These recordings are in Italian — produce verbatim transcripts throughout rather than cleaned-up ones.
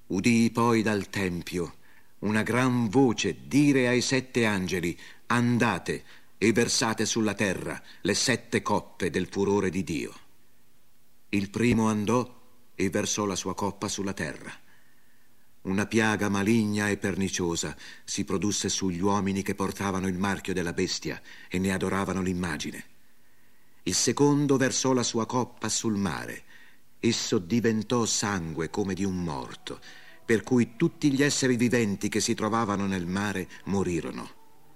Udii poi dal tempio una gran voce dire ai sette angeli: andate e versate sulla terra le sette coppe del furore di Dio. Il primo andò e versò la sua coppa sulla terra. Una piaga maligna e perniciosa si produsse sugli uomini che portavano il marchio della bestia e ne adoravano l'immagine. Il secondo versò la sua coppa sul mare. Esso diventò sangue come di un morto, per cui tutti gli esseri viventi che si trovavano nel mare morirono.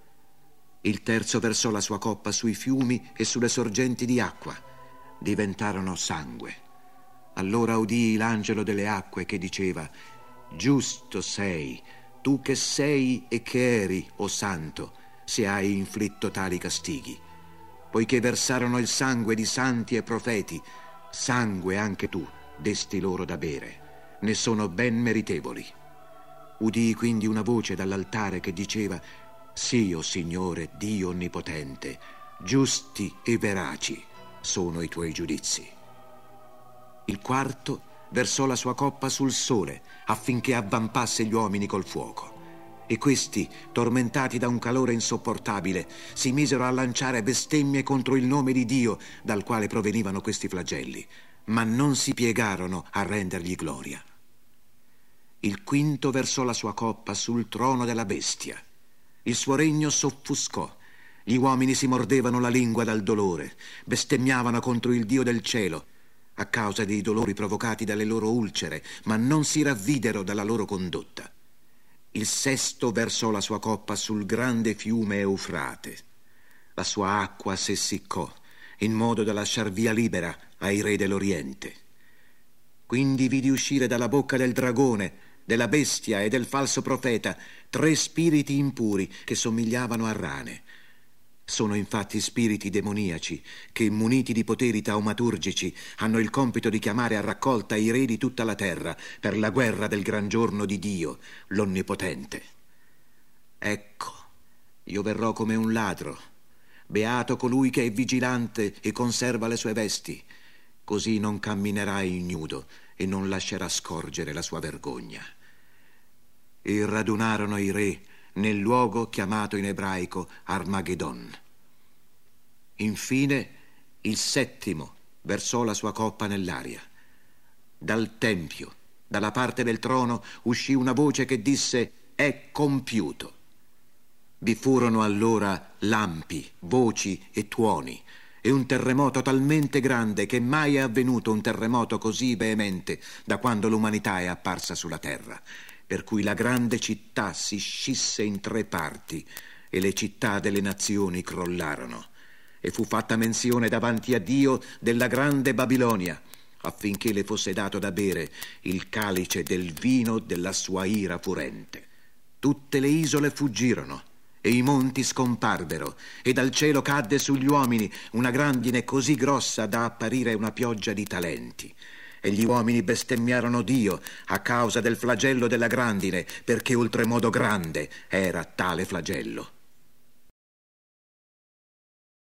Il terzo versò la sua coppa sui fiumi e sulle sorgenti di acqua. Diventarono sangue. Allora udii l'angelo delle acque che diceva: giusto sei, tu che sei e che eri, o santo, se hai inflitto tali castighi. Poiché versarono il sangue di santi e profeti, sangue anche tu desti loro da bere. Ne sono ben meritevoli. Udii quindi una voce dall'altare che diceva: sì, o Signore Dio onnipotente, giusti e veraci sono i tuoi giudizi. Il quarto versò la sua coppa sul sole affinché avvampasse gli uomini col fuoco. E questi, tormentati da un calore insopportabile, si misero a lanciare bestemmie contro il nome di Dio dal quale provenivano questi flagelli, ma non si piegarono a rendergli gloria. Il quinto versò la sua coppa sul trono della bestia. Il suo regno s'offuscò. Gli uomini si mordevano la lingua dal dolore, bestemmiavano contro il Dio del cielo a causa dei dolori provocati dalle loro ulcere, ma non si ravvidero dalla loro condotta. Il sesto versò la sua coppa sul grande fiume Eufrate. La sua acqua s'essiccò, in modo da lasciar via libera ai re dell'Oriente. Quindi vidi uscire dalla bocca del dragone, della bestia e del falso profeta tre spiriti impuri che somigliavano a rane. Sono infatti spiriti demoniaci che, muniti di poteri taumaturgici, hanno il compito di chiamare a raccolta i re di tutta la terra per la guerra del gran giorno di Dio, l'Onnipotente. Ecco, io verrò come un ladro. Beato colui che è vigilante e conserva le sue vesti. Così non camminerà ignudo e non lascerà scorgere la sua vergogna. E radunarono i re nel luogo chiamato in ebraico Armageddon. Infine il settimo versò la sua coppa nell'aria. Dal tempio, dalla parte del trono, uscì una voce che disse: è compiuto. Vi furono allora lampi, voci e tuoni, e un terremoto talmente grande che mai è avvenuto un terremoto così veemente da quando l'umanità è apparsa sulla terra, per cui la grande città si scisse in tre parti e le città delle nazioni crollarono. E fu fatta menzione davanti a Dio della grande Babilonia, affinché le fosse dato da bere il calice del vino della sua ira furente. Tutte le isole fuggirono e i monti scomparvero, e dal cielo cadde sugli uomini una grandine così grossa da apparire una pioggia di talenti. E gli uomini bestemmiarono Dio a causa del flagello della grandine, perché oltremodo grande era tale flagello.